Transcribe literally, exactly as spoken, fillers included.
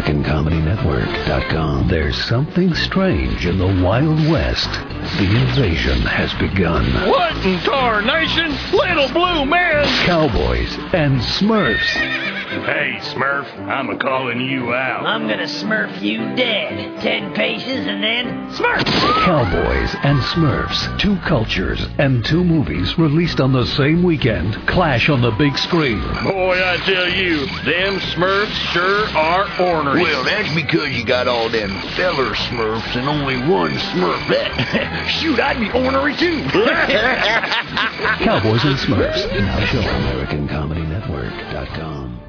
American Comedy Network dot com. There's something strange in the Wild West. The invasion has begun. What in tarnation? Little blue man! Cowboys and Smurfs. Hey, Smurf, I'm a-calling you out. I'm gonna smurf you dead. Ten paces and then smurf! Cowboys and Smurfs. Two cultures and two movies released on the same weekend clash on the big screen. Boy, I tell you, them Smurfs sure are ornery. Well, that's because you got all them feller Smurfs and only one Smurfette. Shoot, I'd be ornery too. Cowboys and Smurfs. Now show American Comedy Network dot com.